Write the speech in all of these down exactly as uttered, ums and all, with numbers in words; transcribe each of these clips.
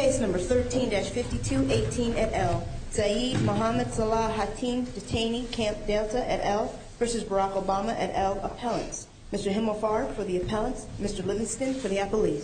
Case number thirteen dash fifty-two eighteen et al. Saeed Mohammed Salah Hatim Detainee Camp Delta et al. versus Barack Obama et al. Appellants. Mister Himmelfarb for the appellants, Mister Livingston for the appellees.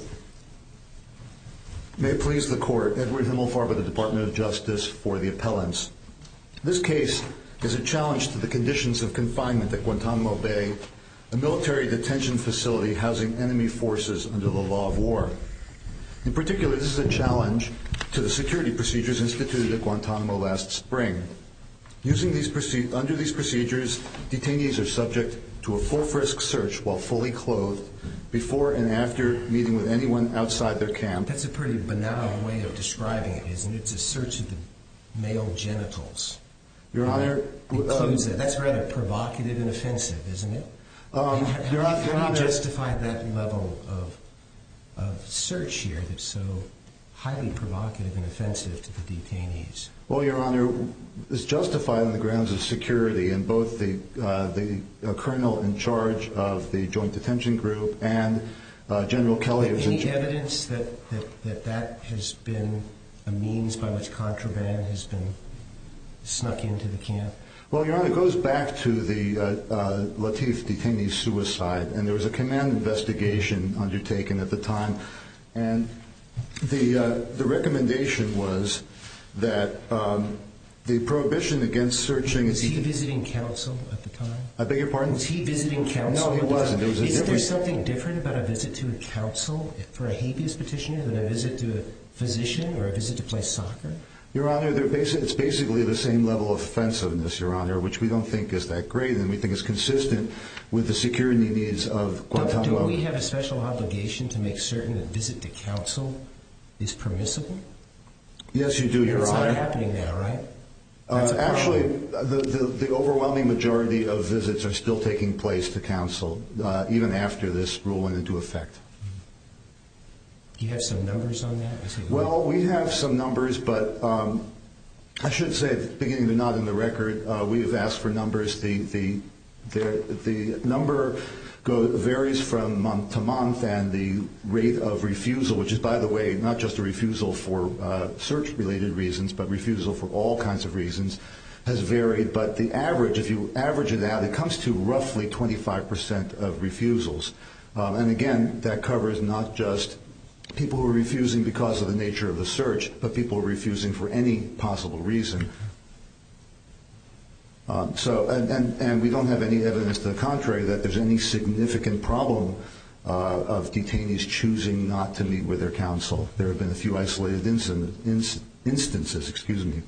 May it please the Court, Edward Himmelfarb of the Department of Justice for the appellants. This case is a challenge to the conditions of confinement at Guantanamo Bay, a military detention facility housing enemy forces under the law of war. In particular, this is a challenge to the security procedures instituted at Guantanamo last spring. Using these proce- under these procedures, detainees are subject to a full frisk search while fully clothed before and after meeting with anyone outside their camp. That's a pretty banal way of describing it, isn't it? It's a search of the male genitals. Your Honor, includes um, that. That's rather provocative and offensive, isn't it? Um, how, how, Your how, Honor, how do you Honor, justify that level of of search here that's so highly provocative and offensive to the detainees? Well, Your Honor, it's justified on the grounds of security, and both the uh, the uh, colonel in charge of the Joint Detention Group and uh, General Kelly. Any was in evidence that, that, that that has been a means by which contraband has been snuck into the camp? Well, Your Honor, it goes back to the uh, uh, Latif detainee's suicide, and there was a command investigation undertaken at the time, and the uh, the recommendation was that um, the prohibition against searching... Was he visiting counsel at the time? I beg your pardon? Was he visiting counsel? No, he wasn't. It was a Isn't different... there something different about a visit to a counsel for a habeas petitioner than a visit to a physician or a visit to play soccer? Your Honor, they're basi- it's basically the same level of offensiveness, Your Honor, which we don't think is that great, and we think is consistent with the security needs of Guantanamo. Don't, don't we have a special obligation to make certain that visit to counsel is permissible? Yes, you do, Your it's Honor. It's not happening now, right? Uh, actually, the, the, the overwhelming majority of visits are still taking place to counsel, uh, even after this rule went into effect. Do you have some numbers on that? Well, we have some numbers, but um, I should say at the beginning they're not in the record. Uh, we have asked for numbers. The the the, the number go, varies from month to month, and the rate of refusal, which is, by the way, not just a refusal for uh, search-related reasons, but refusal for all kinds of reasons, has varied. But the average, if you average it out, it comes to roughly twenty-five percent of refusals. Um, and again, that covers not just people who are refusing because of the nature of the search, but people who are refusing for any possible reason. Um, so, and, and, and we don't have any evidence to the contrary that there's any significant problem uh, of detainees choosing not to meet with their counsel. There have been a few isolated incident, inst, instances, excuse me.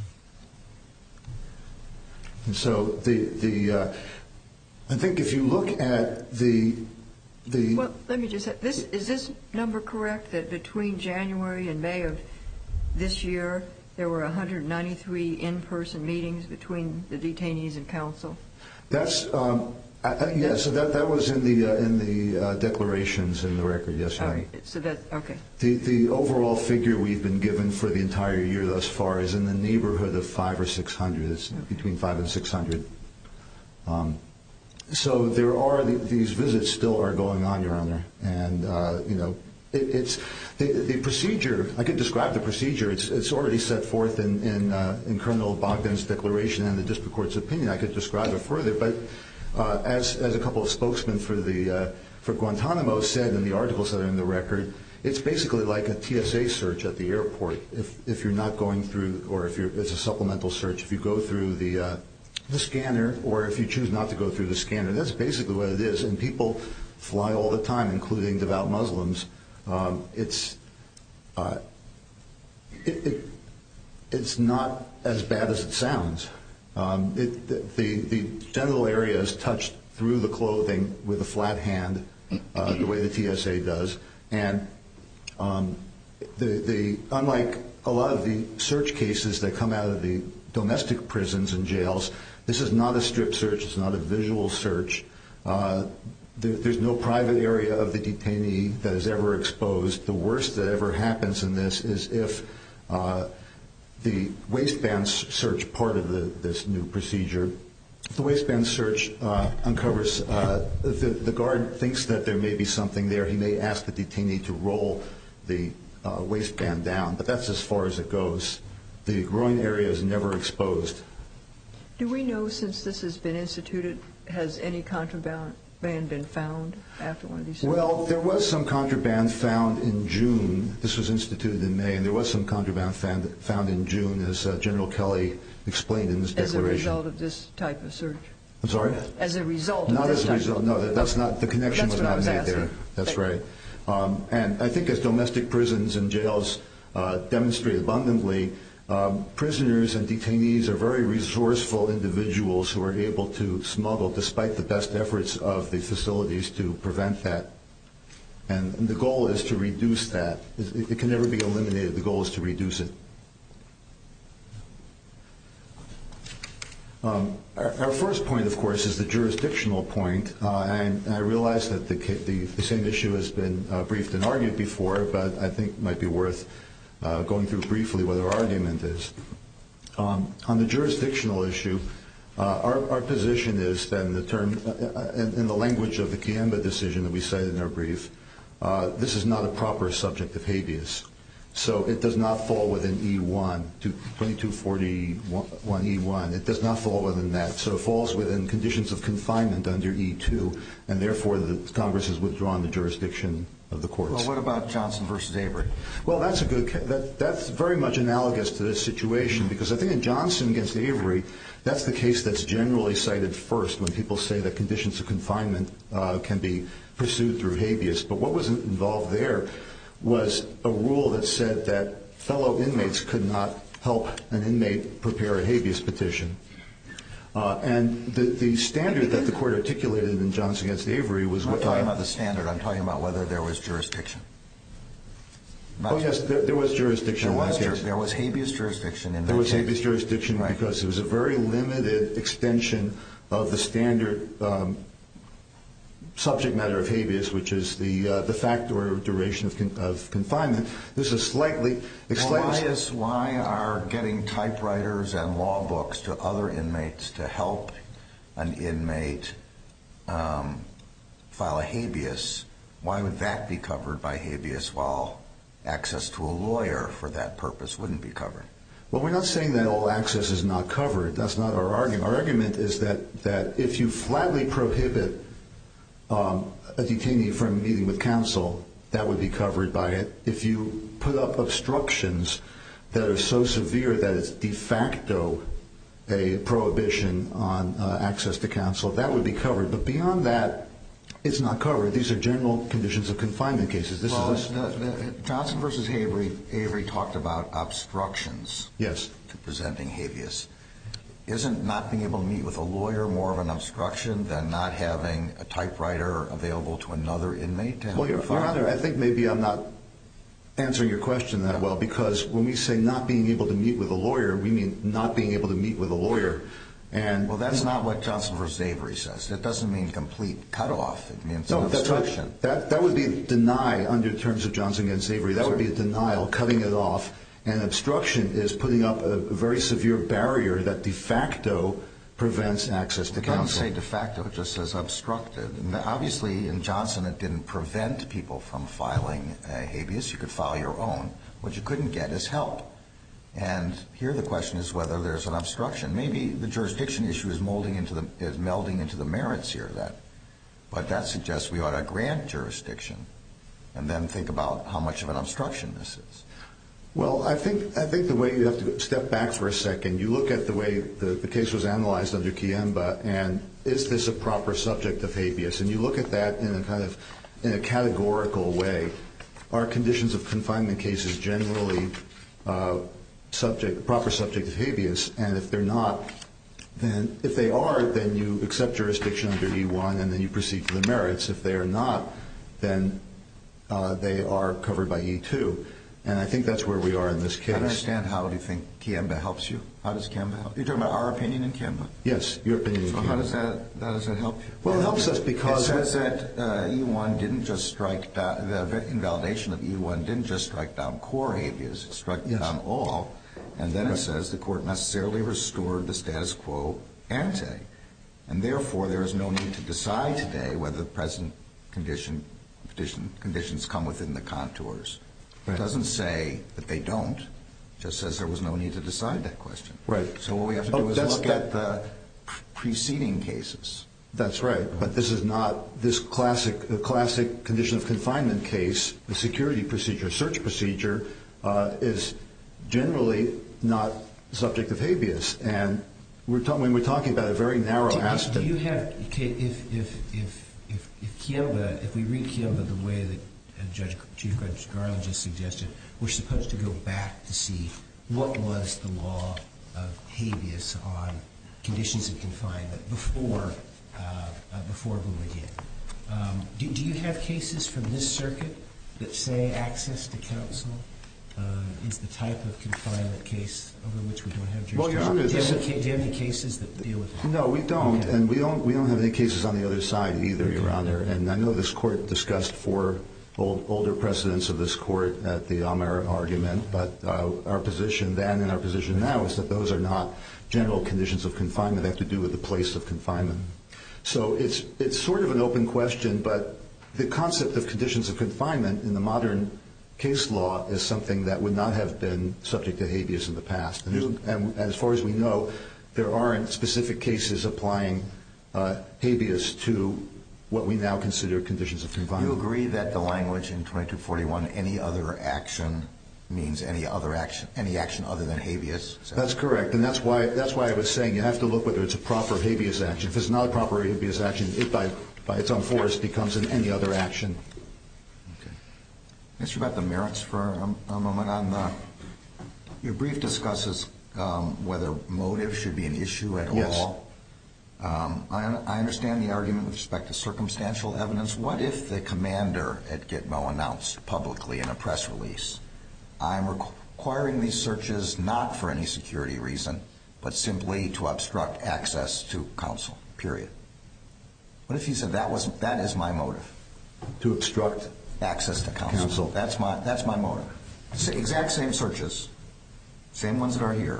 And so the the uh, I think if you look at the The well, let me just say, this, is this number correct, that between January and May of this year, there were one hundred ninety-three in-person meetings between the detainees and counsel? That's, um, I, I, yeah, so that, that was in the uh, in the uh, declarations in the record, yes, Your Honor. All right, so that's, okay. The, the overall figure we've been given for the entire year thus far is in the neighborhood of five or six hundred. It's okay. Between five and six hundred. Um, So there are the, these visits still are going on, Your Honor, and uh, you know it, it's the, the procedure. I could describe the procedure. It's it's already set forth in in, uh, in Colonel Bogdan's declaration and the district court's opinion. I could describe it further, but uh, as as a couple of spokesmen for the uh, for Guantanamo said in the articles that are in the record, it's basically like a T S A search at the airport. If if you're not going through, or if you're it's a supplemental search, if you go through the uh, the scanner, or if you choose not to go through the scanner. That's basically what it is. And people fly all the time, including devout Muslims. Um, it's uh, it, it, it's not as bad as it sounds. Um, it, the, the genital area is touched through the clothing with a flat hand, uh, the way the T S A does. And um, the, the unlike a lot of the search cases that come out of the domestic prisons and jails, this is not a strip search. It's not a visual search. Uh, there, there's no private area of the detainee that is ever exposed. The worst that ever happens in this is if uh, the waistband search part of the, this new procedure, if the waistband search uh, uncovers, uh, the, the guard thinks that there may be something there. He may ask the detainee to roll the uh, waistband down, but that's as far as it goes. The groin area is never exposed. Do we know, since this has been instituted, has any contraband been found after one of these surgeries? Well, there was some contraband found in June. This was instituted in May, and there was some contraband found, found in June, as uh, General Kelly explained in his declaration. As a result of this type of search? I'm sorry? As a result of not this as a type result. of... No, that, that's not, the connection That's was what I not was made asking. there. That's Thank right. Um, and I think as domestic prisons and jails uh, demonstrate abundantly, um, prisoners and detainees are very resourceful individuals who are able to smuggle despite the best efforts of the facilities to prevent that. And, and the goal is to reduce that. It, it can never be eliminated. The goal is to reduce it. Um, our, our first point, of course, is the jurisdictional point, uh, and, and I realize that the, the, the same issue has been uh, briefed and argued before, but I think it might be worth uh, going through briefly what our argument is. Um, on the jurisdictional issue, uh, our, our position is that in the term, uh, in, in the language of the Kiemba decision that we cited in our brief, uh, this is not a proper subject of habeas. So it does not fall within E one, twenty-two forty-one E one. It does not fall within that. So it falls within conditions of confinement under E two, and therefore the Congress has withdrawn the jurisdiction of the courts. Well, what about Johnson versus Avery? Well, that's a good. That, that's very much analogous to this situation, because I think in Johnson against Avery, that's the case that's generally cited first when people say that conditions of confinement uh, can be pursued through habeas. But what was involved there was a rule that said that fellow inmates could not help an inmate prepare a habeas petition. Uh, and the, the standard that the court articulated in Johnson against Avery was... I'm not what, talking uh, about the standard. I'm talking about whether there was jurisdiction. Not oh, yes, there, there was jurisdiction there in was, that case. There was habeas jurisdiction in There that was case. habeas jurisdiction Right. because it was a very limited extension of the standard um, subject matter of habeas, which is the uh, the fact or duration of, con- of confinement. This is slightly... Well, why, is, why are getting typewriters and law books to other inmates to help an inmate um, file a habeas, why would that be covered by habeas while access to a lawyer for that purpose wouldn't be covered? Well, we're not saying that all access is not covered. That's not our argument. Our argument is that, that if you flatly prohibit um, a detainee from meeting with counsel, that would be covered by it. If you put up obstructions that are so severe that it's de facto a prohibition on uh, access to counsel, that would be covered. But beyond that, it's not covered. These are general conditions of confinement cases. This well, is a, the, the, Johnson versus Avery, Avery talked about obstructions yes. to presenting habeas. Isn't not being able to meet with a lawyer more of an obstruction than not having a typewriter available to another inmate to help Well, Your, you file? Your Honor, I think maybe I'm not answering your question that well, because when we say not being able to meet with a lawyer, we mean not being able to meet with a lawyer. And well, that's not what Johnson versus Avery says. That doesn't mean complete cutoff. It means no, an that's obstruction. right. That that would be deny under terms of Johnson against Avery. That would be a denial, cutting it off. And obstruction is putting up a very severe barrier that de facto prevents access to It doesn't counsel. say de facto. It just says obstructed. And obviously, in Johnson, it didn't prevent people from filing a habeas. You could file your own. What you couldn't get is help. And here the question is whether there's an obstruction. Maybe the jurisdiction issue is molding into the is melding into the merits here. That, but that suggests we ought to grant jurisdiction, and then think about how much of an obstruction this is. Well, I think I think the way you have to step back for a second, you look at the way the, the case was analyzed under Kiemba, and is this a proper subject of habeas? And you look at that in a kind of in a categorical way. Are conditions of confinement cases generally uh, subject proper subject of habeas? And if they're not, then if they are, then you accept jurisdiction under E one, and then you proceed to the merits. If they are not, then uh, they are covered by E two. And I think that's where we are in this case. I don't understand. How do you think Kiemba helps you? How does Kiemba help? You're talking about our opinion in Kiemba? Yes, your opinion in So Kiemba. how does that how does that help you? Well, it helps us because... It says that uh, E one didn't just strike down, the invalidation of E one didn't just strike down core habeas, it struck Yes. down all. And then it says the court necessarily restored the status quo ante. And therefore, there is no need to decide today whether the present condition, condition conditions come within the contours It doesn't say that they don't. It just says there was no need to decide that question. Right. So what we have to do Oh, is that's- look that- at the preceding cases. That's right, but this is not this classic uh, classic condition of confinement case. The security procedure, search procedure, uh, is generally not subject of habeas, and we're ta- when we're talking about a very narrow do, aspect. Do you have okay, if if if if if Kiemba, if we read Kiemba the way that uh, Judge Chief Judge Garland just suggested, we're supposed to go back to see what was the law of habeas on conditions of confinement before. Uh, uh, before Bouligan. Um, do, do you have cases from this circuit that say access to counsel uh, is the type of confinement case over which we don't have jurisdiction? Well, Your Honor, do, you this have any, is- ca- do you have any cases that deal with that? No, we don't, Okay. and we don't. We don't have any cases on the other side either, Your Okay. Honor. And I know this court discussed four old, older precedents of this court at the Amar argument, but uh, our position then and our position now is that those are not general conditions of confinement. They have to do with the place of confinement. So it's it's sort of an open question, but the concept of conditions of confinement in the modern case law is something that would not have been subject to habeas in the past. And, and as far as we know, there aren't specific cases applying uh, habeas to what we now consider conditions of confinement. You agree that the language in twenty-two forty-one, any other action, means any other action, any action other than habeas? That's correct, and that's why that's why I was saying you have to look whether it's a proper habeas action. If it's not a proper habeas action, it by by its own force becomes an any other action. Okay. Mister about the merits for a, a moment. On the, your brief discusses um, whether motive should be an issue at Yes. all. Um, I, I understand the argument with respect to circumstantial evidence. What if the commander at Gitmo announced publicly in a press release, I'm requiring these searches not for any security reason, but simply to obstruct access to counsel, period? What if he said that was that is my motive? To obstruct Access to counsel. Counsel. That's my that's my motive. Sa- Exact same searches, same ones that are here.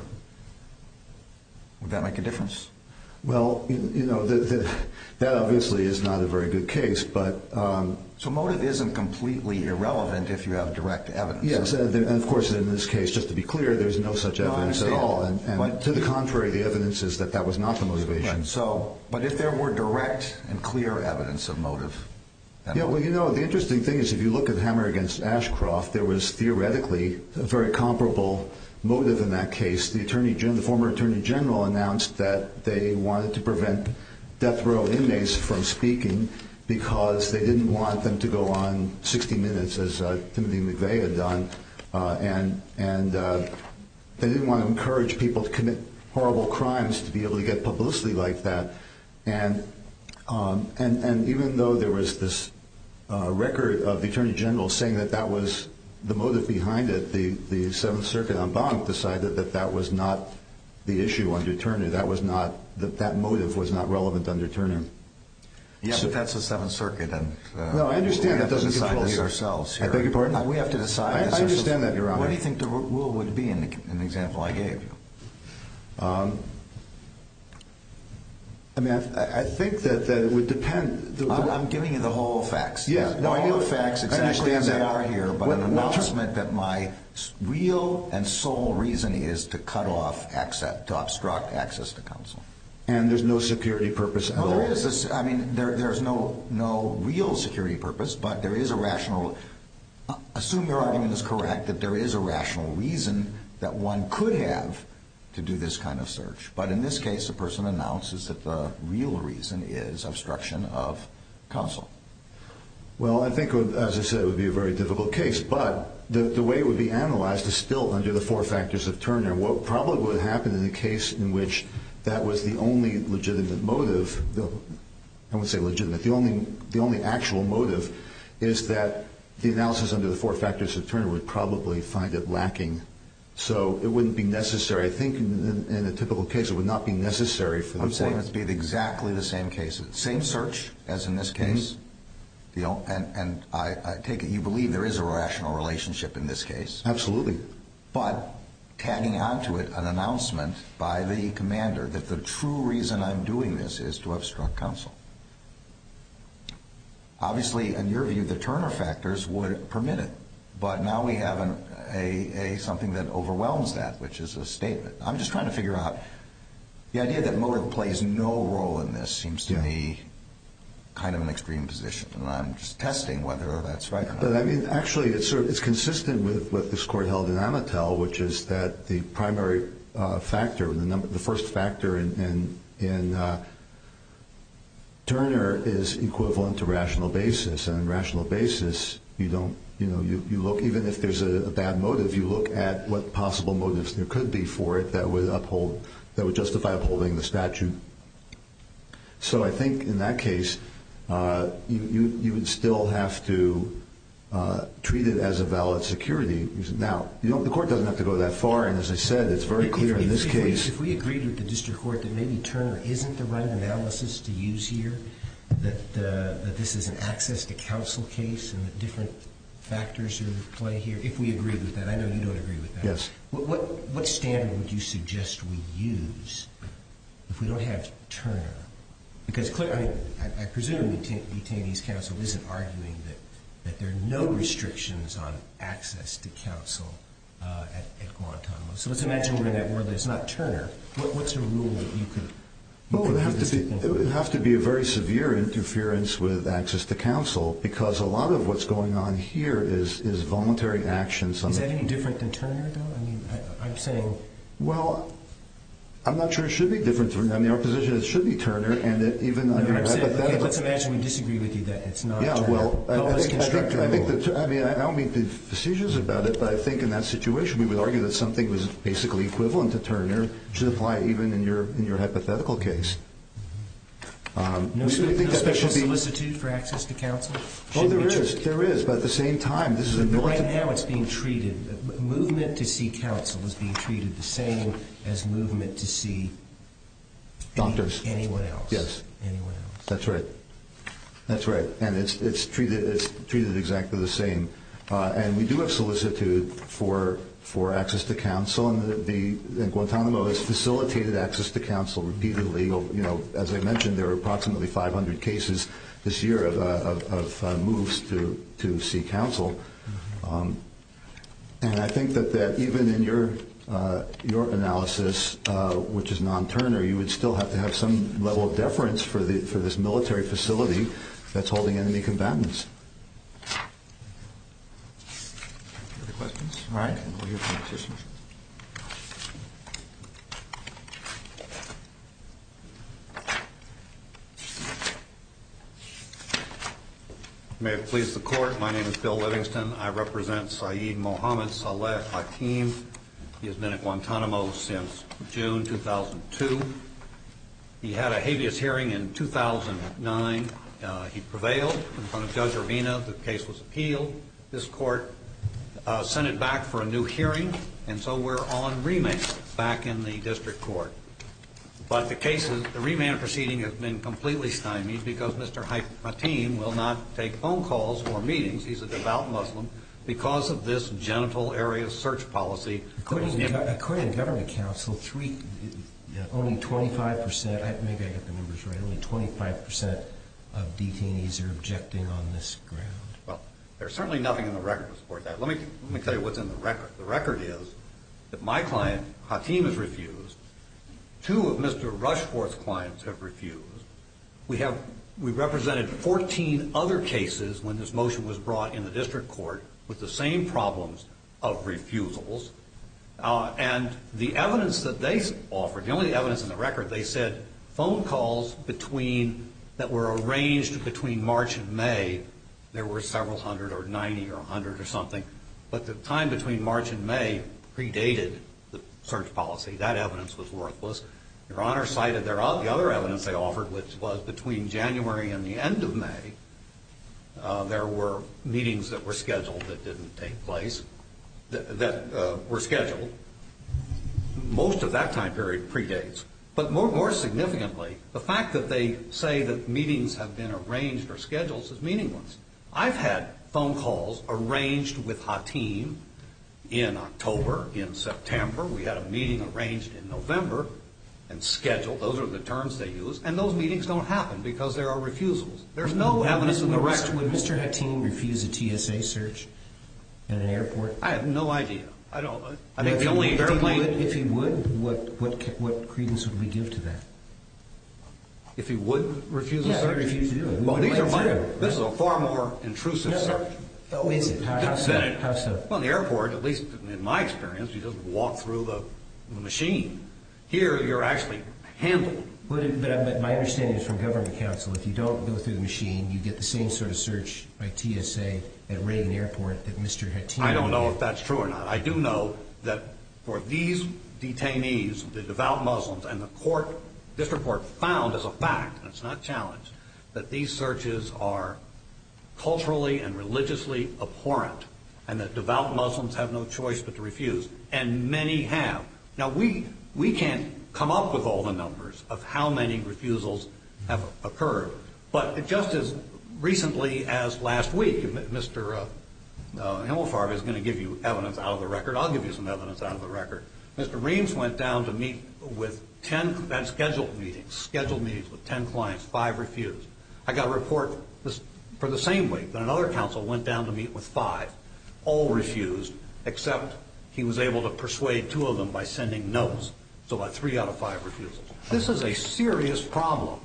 Would that make a difference? Well, you, you know, the, the, that obviously is not a very good case, but um, So motive isn't completely irrelevant if you have direct evidence. yes, and, there, and of course in this case, just to be clear, there's no such No, I evidence at understand. all, and, and But- to the contrary, the evidence is that that was not the motivation. Right. So, but if there were direct and clear evidence of motive, then Yeah, well, you know, the interesting thing is if you look at Hammer against Ashcroft, there was theoretically a very comparable motive in that case. The attorney general, the former attorney general, announced that they wanted to prevent death row inmates from speaking because they didn't want them to go on sixty minutes, as uh, Timothy McVeigh had done, uh, and and uh, they didn't want to encourage people to commit horrible crimes to be able to get publicity like that. And um, and and even though there was this uh, record of the attorney general saying that that was the motive behind it, the, the Seventh Circuit en banc decided that that was not the issue under Turner. That was not that that motive was not relevant under Turner. yeah, So- but that's the Seventh Circuit, and uh, No, I understand we that have to doesn't decide control this you. ourselves. I Here. beg your pardon? Uh, we have to decide. I- this I understand ourselves. that, Your Honor. What do you think the ru- rule would be in the, in the example I gave you? Um, I mean, I, I think that, that it would depend. The, the, I'm, I'm giving you the whole facts. Yeah, no, I all know- the facts I exactly as understand they that. are here, but What- an what ter- announcement that my s- real and sole reason is to cut off access, to obstruct access to counsel. and there's no security purpose at Well, all. there is this. I mean, there, there's no no real security purpose, but there is a rational. Uh, assume your argument is correct that there is a rational reason that one could have to do this kind of search. But in this case, the person announces that the real reason is obstruction of counsel. Well, I think, it would- as I said, it would be a very difficult case, but the, the way it would be analyzed is still under the four factors of Turner. What probably would happen in a case in which that was the only legitimate motive, the, I wouldn't say legitimate, the only, the only actual motive is that the analysis under the four factors of Turner would probably find it lacking. So it wouldn't be necessary. I think in, in a typical case, it would not be necessary for the I'm saying court. it's be exactly the same cases, same search as in this case. Mm-hmm. The, o- and and I, I take it you believe there is a rational relationship in this case. Absolutely. But tagging onto it an announcement by the commander that the true reason I'm doing this is to obstruct counsel. Obviously, in your view, the Turner factors would permit it. but now we have an, a, a something that overwhelms that, which is a statement. I'm just trying to figure out the idea that motive plays no role in this seems to yeah. me kind of an extreme position, and I'm just testing whether that's right or not. But I mean, actually, it's sort of, it's consistent with what this court held in Amatel, which is that the primary uh, factor, the number, the first factor in in, in uh, Turner is equivalent to rational basis, and in rational basis, you don't, you know, you, you look, even if there's a, a bad motive, you look at what possible motives there could be for it that would uphold, that would justify upholding the statute. So I think in that case, uh, you, you, you would still have to uh, treat it as a valid security. Now, you don't, the court doesn't have to go that far, and as I said, it's very clear if, in this if case. We, if we agreed with the district court that maybe Turner isn't the right analysis to use here, that, uh, that this is an access to counsel case and that different factors are at play here, if we agreed with that. I know you don't agree with that. Yes. What, what, what standard would you suggest we use if we don't have Turner? Because clear, I, mean, I, I presume the detainees counsel isn't arguing that, that there are no restrictions on access to counsel uh, at, at Guantanamo. So let's imagine we're in that world that it's not Turner. What, what's a rule that you could... You well, could it would, have to be, it would have to be a very severe interference with access to counsel, because a lot of what's going on here is, is voluntary actions. On is the, that any different than Turner, though? I mean, I, I'm saying... Well... I'm not sure it should be different. I mean, our position is it should be Turner, and it, even no, under I'm saying, hypothetical. Okay, let's imagine we disagree with you that it's not yeah, Turner. well, I, I, think, I, think, I think that, I mean, I don't mean to be facetious about it, but I think in that situation we would argue that something was basically equivalent to Turner should apply even in your in your hypothetical case. Um, no we, we think no that special should be, solicitude for access to counsel? Oh, there is, there is, but at the same time, this is a military. Right now, it's being treated. Movement to see counsel is being treated the same as movement to see doctors. Any, anyone else. Yes. Anyone else. That's right. That's right, and it's it's treated it's treated exactly the same. Uh, and we do have solicitude for for access to counsel, and the, the and Guantanamo has facilitated access to counsel repeatedly. You know, as I mentioned, there are approximately five hundred cases this year of uh, of, of uh, moves to to see counsel, um, and I think that that even in your uh, your analysis, uh, which is non-Turner, you would still have to have some level of deference for the for this military facility that's holding enemy combatants. Other questions? All right, we'll hear from the petitioners. May it please the Court, my name is Bill Livingston. I represent Saeed Mohammed Saleh Hatim. He has been at Guantanamo since June two thousand two. He had a habeas hearing in two thousand nine. Uh, he prevailed in front of Judge Urbina. The case was appealed. This court uh, sent it back for a new hearing, and so we're on remand back in the district court. But the case, is, the remand proceeding has been completely stymied because Mister Hatim will not take phone calls or meetings. He's a devout Muslim because of this genital area search policy. According to, according to government counsel, three, only twenty-five percent, maybe I got the numbers right, only twenty-five percent of detainees are objecting on this ground. Well, there's certainly nothing in the record to support that. Let me, let me tell you what's in the record. The record is that my client, Hatim, has refused. Two of Mister Rushforth's clients have refused. We have we represented fourteen other cases when this motion was brought in the district court with the same problems of refusals. Uh, and the evidence that they offered, the only evidence in the record, they said phone calls between that were arranged between March and May, there were several hundred or ninety or a hundred or something. But the time between March and May predated the search policy. That evidence was worthless. Your Honor cited their, the other evidence they offered, which was between January and the end of May. Uh, there were meetings that were scheduled that didn't take place, that, that uh, were scheduled. Most of that time period predates. But more, more significantly, the fact that they say that meetings have been arranged or scheduled is meaningless. I've had phone calls arranged with Hatim in October, in September. We had a meeting arranged in November and scheduled. Those are the terms they use. And those meetings don't happen because there are refusals. There's no evidence in the record. Would Mister Hatim refuse a T S A search? at an airport? I have no idea. I don't. I Well, think the only if airplane. He would, if he would, what what what credence would we give to that? If he would refuse Yeah, a search, he refused to do it. We well, wouldn't these are let my, him do it, this is right? a far more intrusive No, no. search. Oh, is it? How, how so? Then it- How so? Well, in the airport, at least in my experience, you just walk through the, the machine. Here, you're actually handled. But, it, but, but my understanding is from government counsel, if you don't go through the machine, you get the same sort of search by T S A at Reagan Airport that Mister Hatimi I don't know did. if that's true or not. I do know that for these detainees, the devout Muslims, and the court, district court found as a fact, and it's not challenged, that these searches are culturally and religiously abhorrent, and that devout Muslims have no choice but to refuse, and many have. Now, we we can't come up with all the numbers of how many refusals have occurred, but just as recently as last week, Mister Uh, uh, Himmelfarb is going to give you evidence out of the record. I'll give you some evidence out of the record. Mister Reams went down to meet with ten and scheduled meetings, scheduled meetings with ten clients, five refused. I got a report this, for the same week that another counsel went down to meet with five, all refused, except he was able to persuade two of them by sending notes. So about three out of five refusals. This is a serious problem.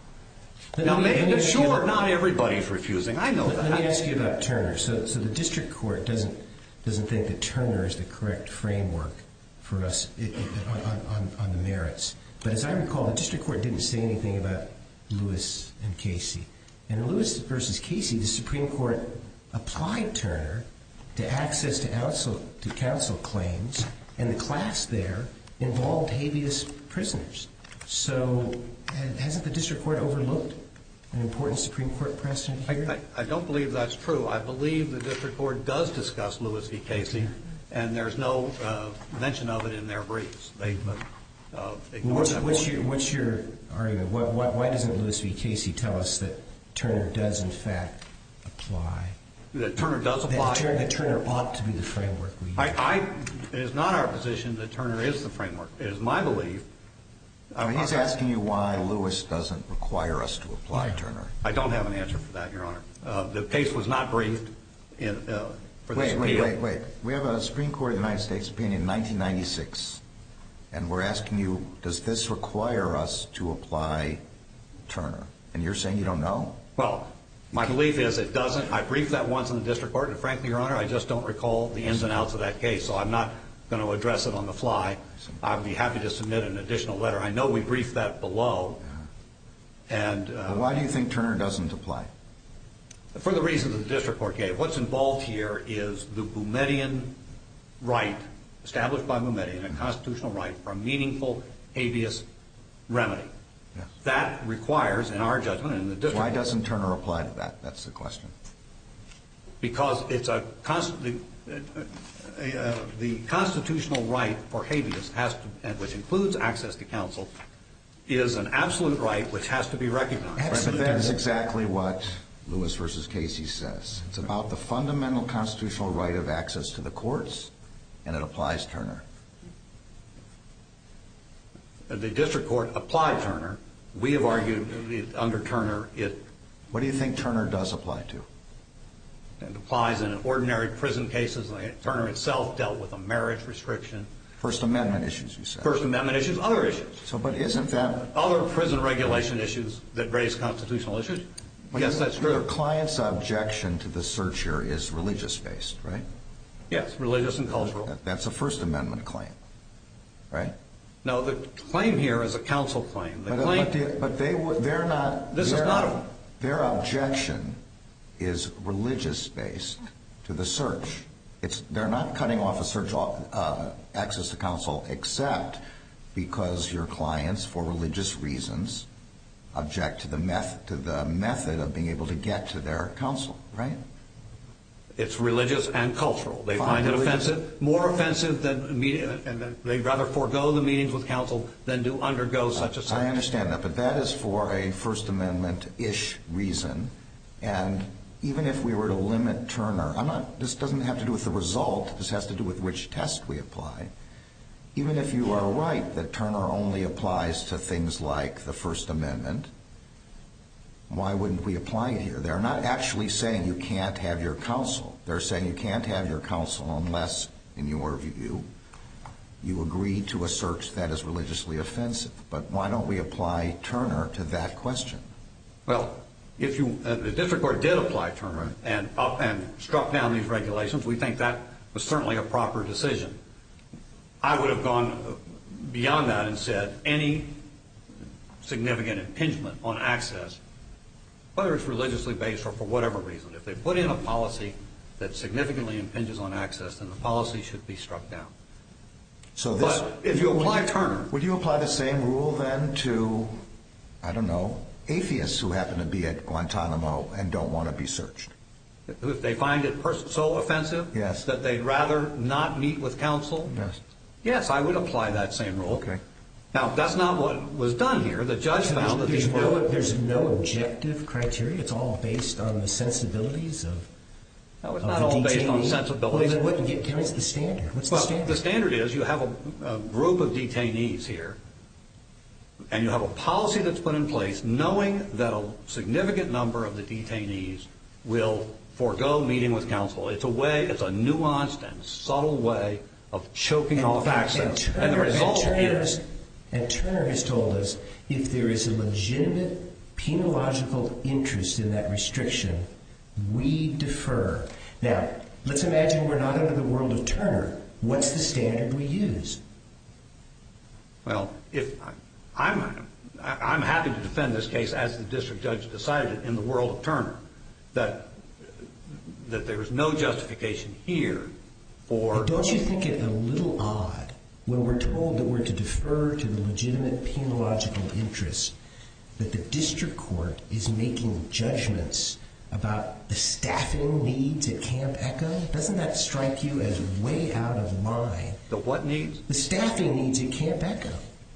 Let Now, me- let me maybe, ask you sure, about- not everybody's refusing. I know Let, that. let me ask you about Turner. So, so the district court doesn't doesn't think that Turner is the correct framework for us i- i- on, on, on the merits. But as I recall, the district court didn't say anything about Lewis and Casey. And in Lewis versus Casey, the Supreme Court applied Turner to access to counsel, to counsel claims, and the class there involved habeas prisoners. So ha- hasn't the district court overlooked an important Supreme Court precedent I, here? I, I don't believe that's true. I believe the district court does discuss Lewis v. Casey, and there's no uh, mention of it in their briefs. They uh, uh, ignore What's, that. what's, your, what's your argument? Why, why, why doesn't Lewis v. Casey tell us that Turner does, in fact, apply? That Turner does apply. That, Turner, that Turner ought to be the framework we use. I, I, it is not our position that Turner is the framework. It is my belief. I mean, he's asking you why Lewis doesn't require us to apply Yeah. Turner. I don't have an answer for that, Your Honor. Uh, the case was not briefed in, uh, for this Wait, wait, appeal. wait, wait. We have a Supreme Court of the United States opinion in nineteen ninety-six, and we're asking you, does this require us to apply Turner? And you're saying you don't know? Well, my belief is it doesn't. I briefed that once in the district court, and frankly, Your Honor, I just don't recall the ins and outs of that case, so I'm not going to address it on the fly. I'd be happy to submit an additional letter. I know we briefed that below. And uh, Well, why do you think Turner doesn't apply? for the reasons the district court gave, what's involved here is the Boumediene right, established by Boumediene, a constitutional right for a meaningful habeas remedy. Yes. That requires, in our judgment, and the district Why doesn't Turner apply to that? That's the question. because it's a const- the, uh, uh, the constitutional right for habeas has to, and which includes access to counsel, is an absolute right which has to be recognized. Right, but that's exactly what Lewis versus Casey says. It's about the fundamental constitutional right of access to the courts, and it applies Turner. The district court applied Turner. We have argued that under Turner it, What do you think Turner does apply to? it applies in ordinary prison cases. Turner itself dealt with a marriage restriction. First Amendment issues, you said. First Amendment issues, other issues. So, but isn't that... Other prison regulation issues that raise constitutional issues. Yes, that's Your true. client's objection to the search here is religious-based, right? Yes, religious and cultural. That- That's a First Amendment claim, right? No, the claim here is a counsel claim. The But, claim, but, the, but they would, they're not... This is their- not a- Their objection is religious-based to the search. It's They're not cutting off a search uh, access to counsel except because your clients, for religious reasons, object to the meth to the method of being able to get to their counsel, right? it's religious and cultural. They Fine, find it religious. offensive, more offensive than meeting, and they'd rather forego the meetings with counsel than to undergo such a search. I understand that, but that is for a First Amendment-ish reason. And even if we were to limit Turner, I'm not. This doesn't have to do with the result. This has to do with which test we apply. Even if you are right that Turner only applies to things like the First Amendment, why wouldn't we apply it here? They're not actually saying you can't have your counsel. They're saying you can't have your counsel unless, in your view, you agree to a search that is religiously offensive. But why don't we apply Turner to that question? Well, if you uh, the district court did apply Turner and up and struck down these regulations, we think that was certainly a proper decision. I would have gone beyond that and said any significant impingement on access, whether it's religiously based or for whatever reason, if they put in a policy that significantly impinges on access, then the policy should be struck down. So this, but if you apply Turner, would you apply the same rule then to, I don't know, atheists who happen to be at Guantanamo and don't want to be searched? If they find it pers- so offensive yes. that they'd rather not meet with counsel, yes. yes, I would apply that same rule. Okay. Now, that's not what was done here. The judge so found that there's, these no, were... There's no objective criteria? It's all based on the sensibilities of No, it's of not the all based detainee? on sensibilities. Well, then what, tell me the standard. What's well, the standard? The standard is you have a, a group of detainees here, and you have a policy that's put in place knowing that a significant number of the detainees will forego meeting with counsel. It's a way, it's a nuanced and subtle way of choking and, off and, access. And, Turner, and the result and Turner, is... And Turner has told us if there is a legitimate penological interest in that restriction, we defer. Now, let's imagine we're not under the world of Turner. What's the standard we use? Well, if I'm, I'm happy to defend this case as the district judge decided in the world of Turner, that that there is no justification here for... But don't you think it a little odd when we're told that we're to defer to the legitimate penological interest, that the district court is making judgments about the staffing needs at Camp Echo? Doesn't that strike you as way out of line? The what needs? The staffing needs at Camp Echo.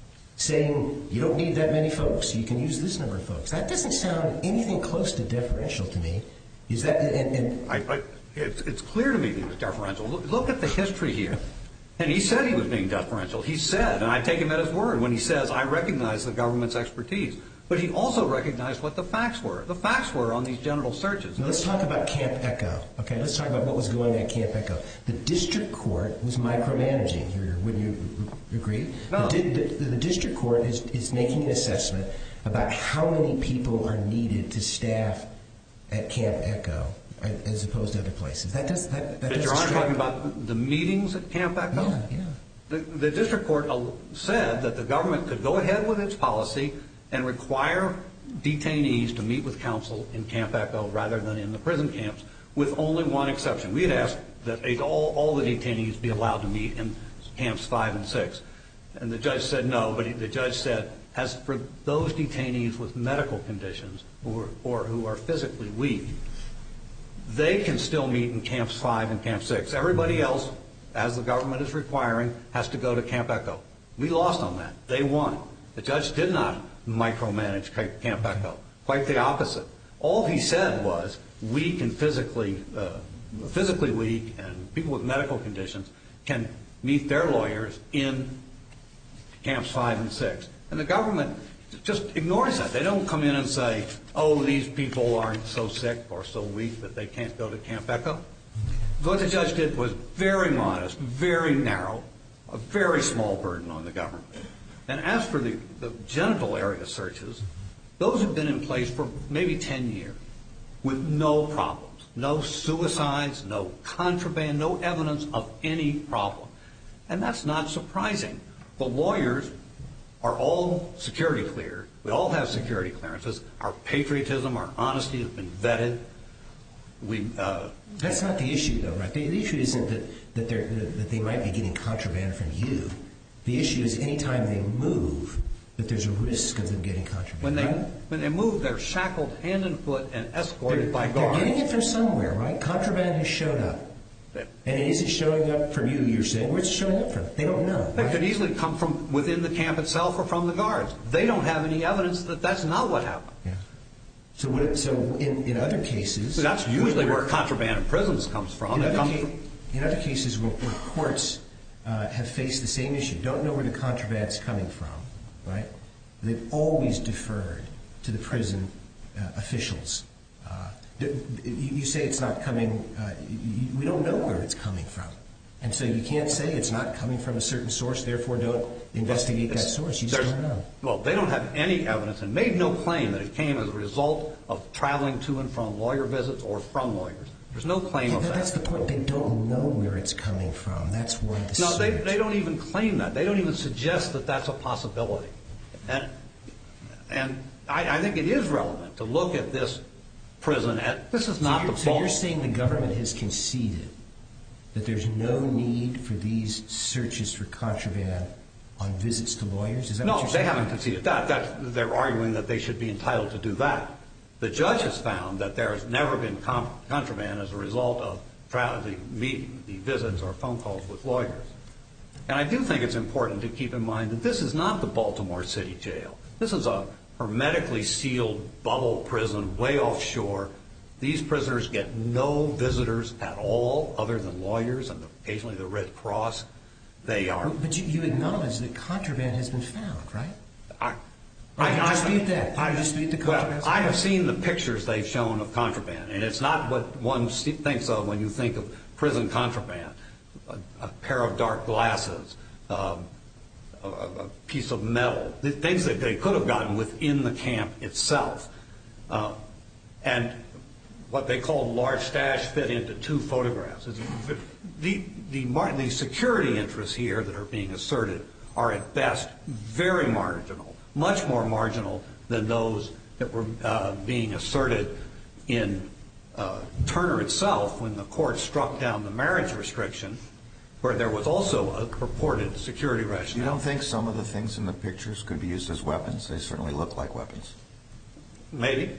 Saying you don't need that many folks, you can use this number of folks. That doesn't sound anything close to deferential to me. Is that... And, and I, I, it's, it's clear to me that he was deferential. Look, look at the history here. And he said he was being deferential. He said, and I take him at his word when he says, I recognize the government's expertise. But he also recognized what the facts were. The facts were on these genital searches. Now let's talk about Camp Echo. Okay, let's talk about what was going on at Camp Echo. The district court was micromanaging here. Wouldn't you agree? No. The, the, the district court is, is making an assessment about how many people are needed to staff at Camp Echo as opposed to other places. That does that. that But Your Honor, talking about the meetings at Camp Echo? Yeah, yeah. The, the district court said that the government could go ahead with its policy and require detainees to meet with counsel in Camp Echo rather than in the prison camps, with only one exception. We had asked that all, all the detainees be allowed to meet in camps five and six. And the judge said no, but he, the judge said, as for those detainees with medical conditions or, or who are physically weak, they can still meet in camps five and camp six. Everybody else, as the government is requiring, has to go to Camp Echo. We lost on that. They won. The judge did not micromanage Camp Echo. Quite the opposite. All he said was weak and physically, uh, physically weak and people with medical conditions can meet their lawyers in camps five and six. And the government just ignores that. They don't come in and say, oh, these people aren't so sick or so weak that they can't go to Camp Echo. What the judge did was very modest, very narrow, a very small burden on the government. And as for the, the genital area searches, those have been in place for maybe ten years with no problems, no suicides, no contraband, no evidence of any problem. And that's not surprising. The lawyers are all security cleared. We all have security clearances. Our patriotism, our honesty has been vetted. We, uh, That's not the issue, though, right? The, the issue isn't that, that, they're, that they might be getting contraband from you. The issue is anytime they move, that there's a risk of them getting contraband. When they right? when they move, they're shackled hand and foot and escorted they're, by they're guards. They're getting it from somewhere, right? Contraband has showed up. And it isn't showing up from you, you're saying. Where's it showing up from? They don't know. It right? could easily come from within the camp itself or from the guards. They don't have any evidence that that's not what happened. Yeah. So, what, so in, in other cases... So that's usually where contraband in prisons comes from. In, It other, comes ca- from in other cases where, where courts uh, have faced the same issue, don't know where the contraband's coming from, right? They've always deferred to the prison uh, officials. Uh, you say it's not coming, uh, you, we don't know where it's coming from. And so you can't say it's not coming from a certain source, therefore don't investigate that source. You just don't know. Well, they don't have any evidence and made no claim that it came as a result of traveling to and from lawyer visits or from lawyers. There's no claim yeah, of but that. That's the point. They don't know where it's coming from. That's why the No, they, search. they don't even claim that. They don't even suggest that that's a possibility. And and I, I think it is relevant to look at this prison. At, this is not so the So bulk. you're saying the government has conceded that there's no need for these searches for contraband on visits to lawyers? Is that no, what you're they saying? haven't conceded that. That. They're arguing that they should be entitled to do that. The judge has found that there has never been com- contraband as a result of tra- the meeting, the visits or phone calls with lawyers. And I do think it's important to keep in mind that this is not the Baltimore City Jail. This is a hermetically sealed bubble prison way offshore. These prisoners get no visitors at all other than lawyers and occasionally the Red Cross. They are. But you, you acknowledge that contraband has been found, right? I, I, I I dispute that. I I dispute the well, contraband. I have seen the pictures they've shown of contraband, and it's not what one thinks of when you think of prison contraband. A, a pair of dark glasses, um, a, a piece of metal, the things that they could have gotten within the camp itself. Uh, and what they call large stash fit into two photographs. It's, the, the, the security interests here that are being asserted are at best very marginal, much more marginal than those that were uh, being asserted in uh, Turner itself when the court struck down the marriage restriction, where there was also a purported security rationale. You don't think some of the things in the pictures could be used as weapons? They certainly look like weapons. Maybe.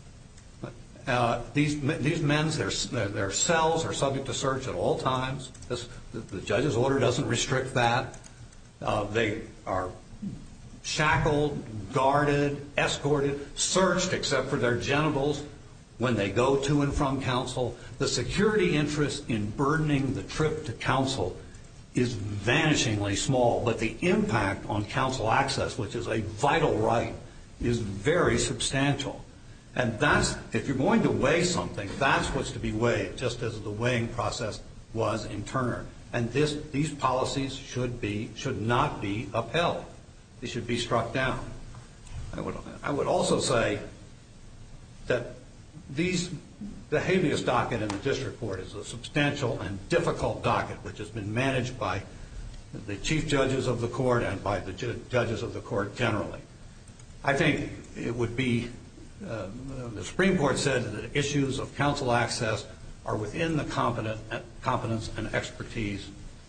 Uh, these these men's their their cells are subject to search at all times. This, the, the judge's order doesn't restrict that. Uh, they are shackled, guarded, escorted, searched except for their genitals when they go to and from counsel. The security interest in burdening the trip to counsel is vanishingly small, but the impact on counsel access, which is a vital right, is very substantial. And that's, if you're going to weigh something, that's what's to be weighed, just as the weighing process was in Turner. And this, these policies should be, should not be upheld. They should be struck down. I would, I would also say that these, the habeas docket in the district court is a substantial and difficult docket, which has been managed by the chief judges of the court and by the ju- judges of the court generally. I think it would be, uh, the Supreme Court said that issues of counsel access are within the competent, competence and expertise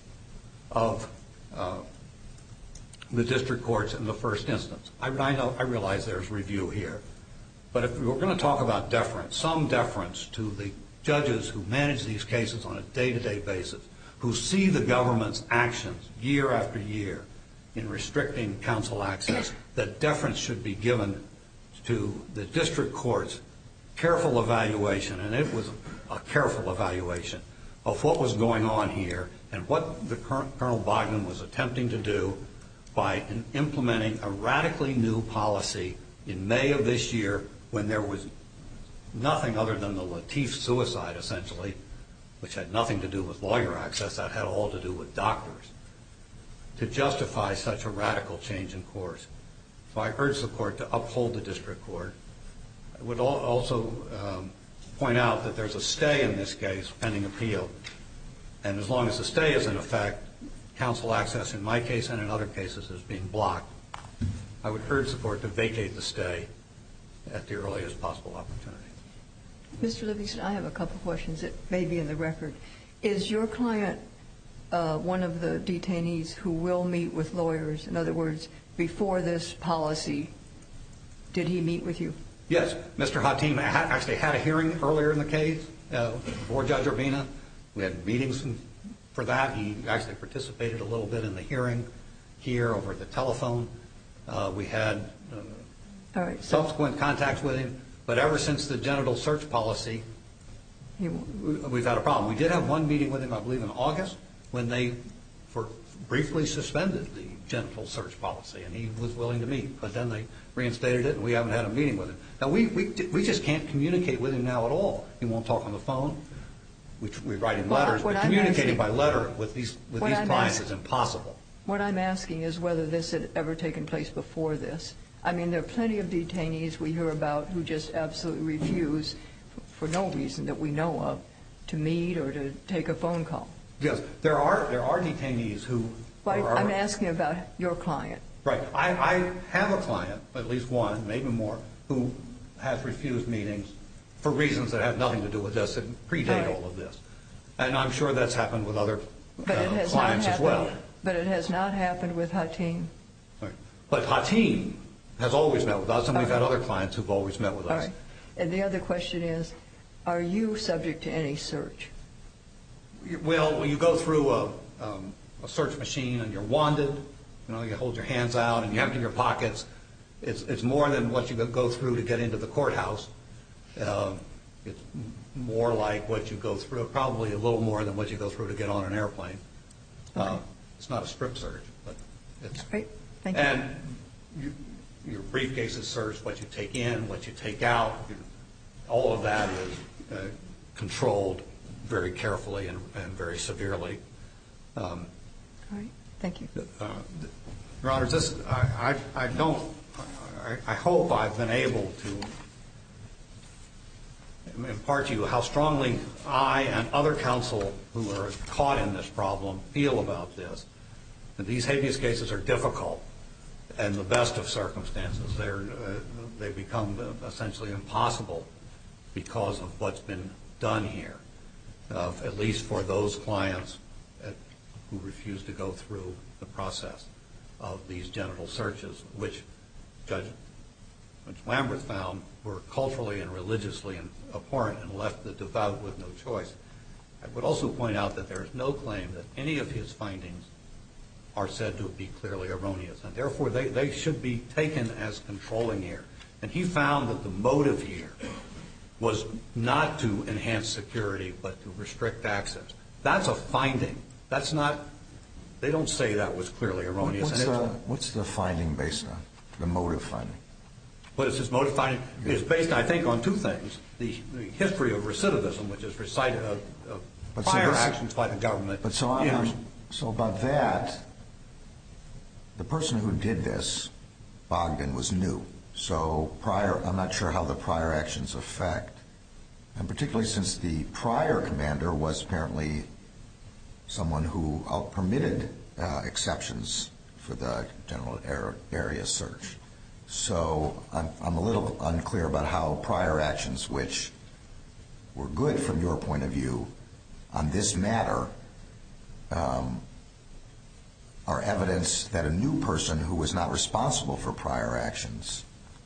of uh, the district courts in the first instance. I, I know, I realize there's review here, but if we're going to talk about deference, some deference to the judges who manage these cases on a day-to-day basis, who see the government's actions year after year in restricting counsel access, that deference should be given to the district court's careful evaluation, and it was a careful evaluation of what was going on here and what the Colonel Bogdan was attempting to do by implementing a radically new policy in May of this year when there was nothing other than the Lateef suicide, essentially, which had nothing to do with lawyer access, that had all to do with doctors, to justify such a radical change in course. So I urge the court to uphold the district court. I would also um, point out that there's a stay in this case pending appeal, and as long as the stay is in effect, counsel access in my case and in other cases is being blocked. I would urge the court to vacate the stay at the earliest possible opportunity. Mister Livingston, I have a couple questions that may be in the record. Is your client uh, one of the detainees who will meet with lawyers? In other words, before this policy, did he meet with you? Yes. Mister Hatim actually had a hearing earlier in the case uh, before Judge Urbina. We had meetings for that. He actually participated a little bit in the hearing here over the telephone. Uh, we had uh, All right, so subsequent contacts with him, but ever since the genital search policy, he, we've had a problem. We did have one meeting with him, I believe, in August when they for briefly suspended the genital search policy, and he was willing to meet. But then they reinstated it, and we haven't had a meeting with him. Now, we we, we just can't communicate with him now at all. He won't talk on the phone. We, we write him Well, letters, what but I'm communicating asking- by letter with these with what these I'm clients ask- is impossible. What I'm asking is whether this had ever taken place before this. I mean, there are plenty of detainees we hear about who just absolutely refuse, for no reason that we know of, to meet or to take a phone call. Yes, there are there are detainees who. But are, I'm asking about your client. Right. I, I have a client, at least one, maybe more, who has refused meetings for reasons that have nothing to do with this and predate Right. all of this. And I'm sure that's happened with other But uh, it has clients not as well. happened. But it has not happened with Hatim. Right. But Hatim has always met with us, and we've Okay. had other clients who've always met with All us. right. And the other question is, are you subject to any search? Well, you go through a, um, a search machine and you're wanded. You know, you hold your hands out and you empty your pockets. It's it's more than what you go through to get into the courthouse. Um, it's more like what you go through, probably a little more than what you go through to get on an airplane. Okay. Uh, it's not a strip search, but it's. Great. Thank you. And you, your briefcase is searched, what you take in, what you take out. You, all of that is uh, controlled very carefully and, and very severely. Um, All right. Thank you. uh, Your Honor, this, I, I, I don't, I, I hope I've been able to impart to you how strongly I and other counsel who are caught in this problem feel about this. And these habeas cases are difficult in the best of circumstances. They're, uh, they become essentially impossible because of what's been done here, uh, at least for those clients at, who refuse to go through the process of these genital searches, which Judge, Judge Lambert found were culturally and religiously abhorrent and left the devout with no choice. I would also point out that there is no claim that any of his findings are said to be clearly erroneous, and therefore they, they should be taken as controlling here. And he found that the motive here was not to enhance security but to restrict access. That's a finding. That's not, they don't say that was clearly erroneous. What's, and the, what's the finding based on, the motive finding? What is his motive finding? It's based, I think, on two things. The, the history of recidivism, which is recited of, of But so prior this- actions by the government. But so, in- I'm, so about that, the person who did this, Bogdan, was new. So prior, I'm not sure how the prior actions affect, and particularly since the prior commander was apparently someone who uh, permitted uh, exceptions for the general area search. So I'm, I'm a little unclear about how prior actions, which were good from your point of view on this matter, um, are evidence that a new person who was not responsible for prior actions,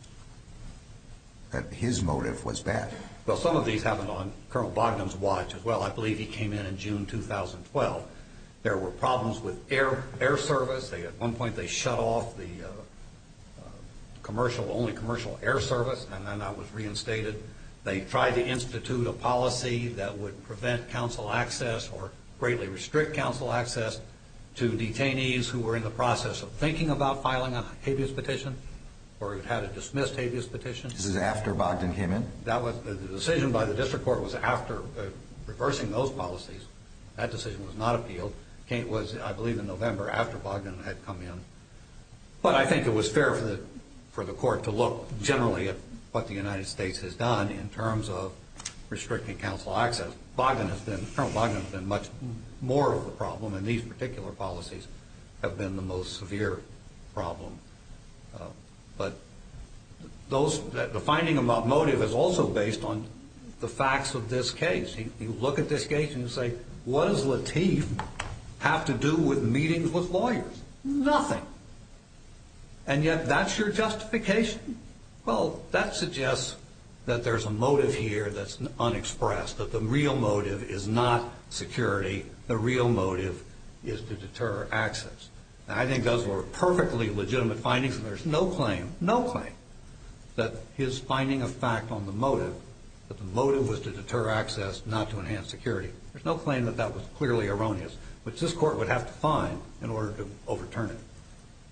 that his motive was bad. Well, some of these happened on Colonel Bogdan's watch as well. I believe he came in in June two thousand twelve. There were problems with air air service. They, at one point they shut off the uh, uh, commercial, only commercial air service, and then that was reinstated. They tried to institute a policy that would prevent counsel access or greatly restrict counsel access to detainees who were in the process of thinking about filing a habeas petition or had a dismissed habeas petition. This is after Bogdan came in? That was the decision by the district court was after uh, reversing those policies. That decision was not appealed. It was, I believe, in November after Bogdan had come in. But I think it was fair for the for the court to look generally at what the United States has done in terms of restricting counsel access. Bogdan has been, Colonel Bogdan has been much more of the problem, and these particular policies have been the most severe problem. Uh, but those, the finding about motive is also based on the facts of this case. You, you look at this case and you say, what does Lateef have to do with meetings with lawyers? Nothing. And yet that's your justification? Well, that suggests that there's a motive here that's unexpressed, that the real motive is not security. The real motive is to deter access. And I think those were perfectly legitimate findings, and there's no claim, no claim, that his finding of fact on the motive, that the motive was to deter access, not to enhance security. There's no claim that that was clearly erroneous, which this court would have to find in order to overturn it.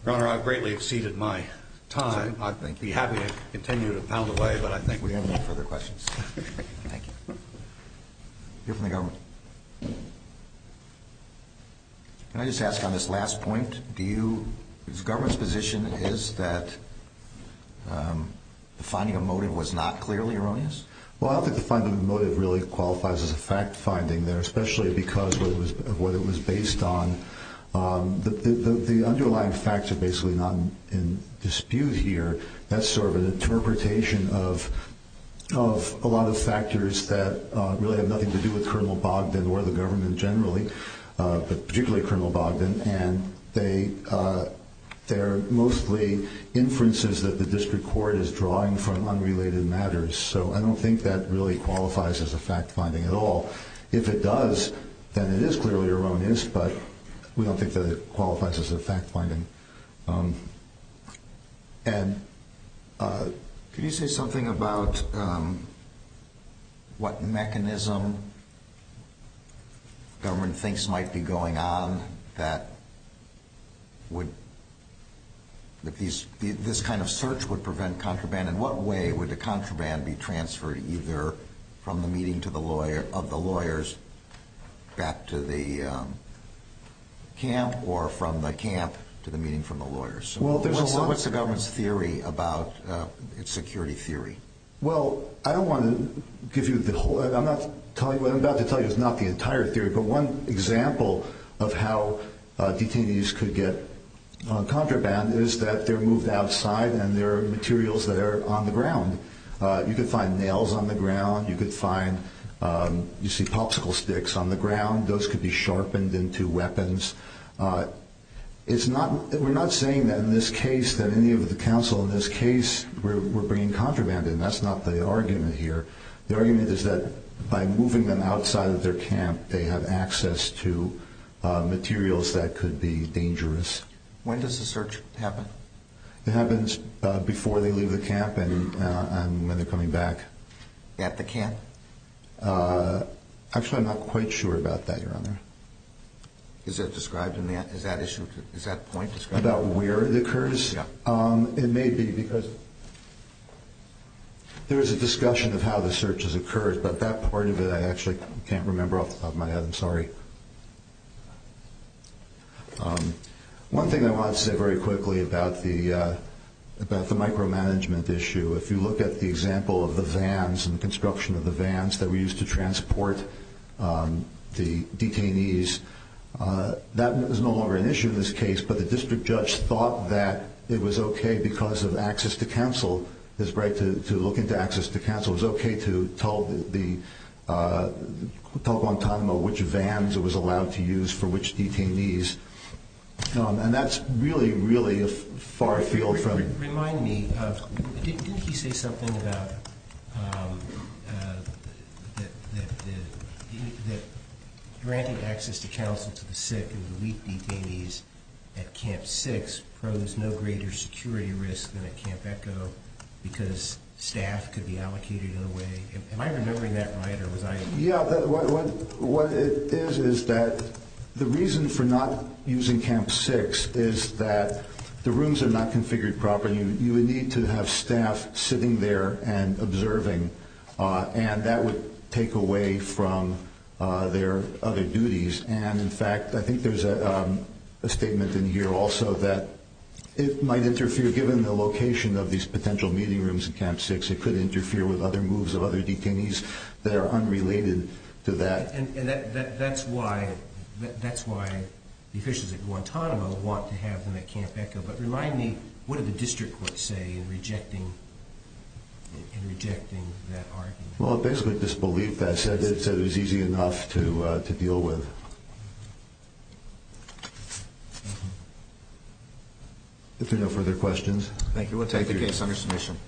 Your Honor, I've greatly exceeded my time. I'd Thank be you. happy to continue to pound away, but I think We have no further questions. Thank you. Hear from the government. Can I just ask on this last point, do you, the government's position is that um, the finding of motive was not clearly erroneous? Well, I don't think the finding of motive really qualifies as a fact finding there, especially because what it was, of what it was based on. Um, the, the, the underlying facts are basically not in, in dispute here. That's sort of an interpretation of of a lot of factors that uh, really have nothing to do with Colonel Bogdan or the government generally, uh, but particularly Colonel Bogdan, and they uh, they're mostly inferences that the district court is drawing from unrelated matters. So I don't think that really qualifies as a fact finding at all. If it does, then it is clearly erroneous, but we don't think that it qualifies as a fact finding. Um, and uh, Could you say something about um, what mechanism government thinks might be going on that would, that these, this kind of search would prevent contraband? In what way would the contraband be transferred either from the meeting to the lawyer of the lawyers back to the um, camp, or from the camp to the meeting from the lawyers? So well, there's what's, a lot the, what's the government's theory about uh, its security theory? Well, I don't want to give you the whole. I'm not telling you what I'm about to tell you is not the entire theory, but one example of how uh, detainees could get uh, contraband is that they're moved outside and there are materials that are on the ground. Uh, you could find nails on the ground. You could find um, you see popsicle sticks on the ground. Those could be sharpened into weapons. Uh, It's not. We're not saying that in this case that any of the counsel in this case we're, we're bringing contraband in. That's not the argument here. The argument is that by moving them outside of their camp, they have access to uh, materials that could be dangerous. When does the search happen? It happens uh, before they leave the camp and uh, and when they're coming back. At the camp? Uh, actually, I'm not quite sure about that, Your Honor. Is that described in that? Is that issue? Is that point described? About where it occurs? Yeah. Um, it may be because there is a discussion of how the search has occurred, but that part of it I actually can't remember off the top of my head. I'm sorry. Um, one thing I wanted to say very quickly about the uh, about the micromanagement issue. If you look at the example of the vans and the construction of the vans that were used to transport um, the detainees. Uh, that is no longer an issue in this case, but the district judge thought that it was okay because of access to counsel, his right to, to look into access to counsel. It was okay to tell the, the uh, tell Guantanamo which vans it was allowed to use for which detainees. Um, and that's really, really a far afield from... Remind me, of, didn't, didn't he say something about um, uh, that, that, that, that granting access to counsel to the sick and the weak detainees at Camp six posed no greater security risk than at Camp Echo because staff could be allocated in a way. Am, am I remembering that right, or was I? Yeah, that, what, what, what it is is that the reason for not using Camp six is that the rooms are not configured properly. You, you would need to have staff sitting there and observing, uh, and that would take away from Uh, their other duties. And in fact, I think there's a, um, a statement in here also that it might interfere, given the location of these potential meeting rooms in Camp six, it could interfere with other moves of other detainees that are unrelated to that. And, and that, that, that's why that, that's why the officials at Guantanamo want to have them at Camp Echo. But remind me, what did the district court say in rejecting in rejecting that argument? Well, it basically disbelieved that. It said it, said it was easy enough to uh, to deal with. If there are no further questions. Thank you. We'll take the case under submission.